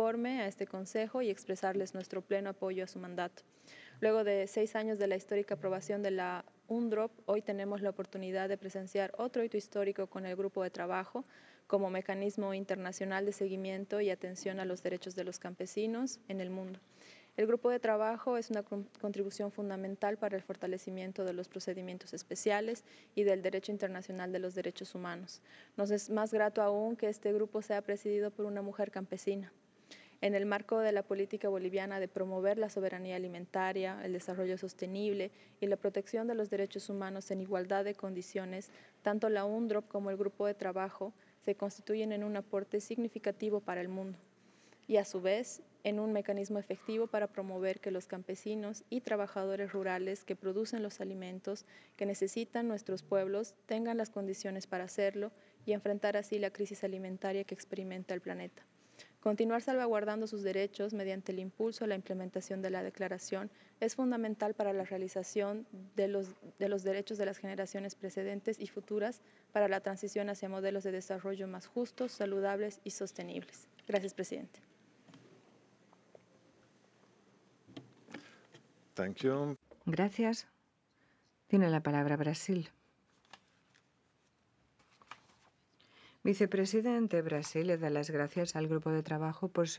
informe a este Consejo y expresarles nuestro pleno apoyo a su mandato. Luego de 6 años de la histórica aprobación de la UNDROP, hoy tenemos la oportunidad de presenciar otro hito histórico con el Grupo de Trabajo como mecanismo internacional de seguimiento y atención a los derechos de los campesinos en el mundo. El Grupo de Trabajo es una contribución fundamental para el fortalecimiento de los procedimientos especiales y del derecho internacional de los derechos humanos. Nos es más grato aún que este grupo sea presidido por una mujer campesina. En el marco de la política boliviana de promover la soberanía alimentaria, el desarrollo sostenible y la protección de los derechos humanos en igualdad de condiciones, tanto la UNDROP como el Grupo de Trabajo se constituyen en un aporte significativo para el mundo y, a su vez, en un mecanismo efectivo para promover que los campesinos y trabajadores rurales que producen los alimentos que necesitan nuestros pueblos tengan las condiciones para hacerlo y enfrentar así la crisis alimentaria que experimenta el planeta. Continuar salvaguardando sus derechos mediante el impulso a la implementación de la Declaración es fundamental para la realización de los derechos de las generaciones precedentes y futuras para la transición hacia modelos de desarrollo más justos, saludables y sostenibles. Gracias, presidente. Thank you. Gracias. Tiene la palabra Brasil. Vicepresidente, Brasil le da las gracias al Grupo de Trabajo por su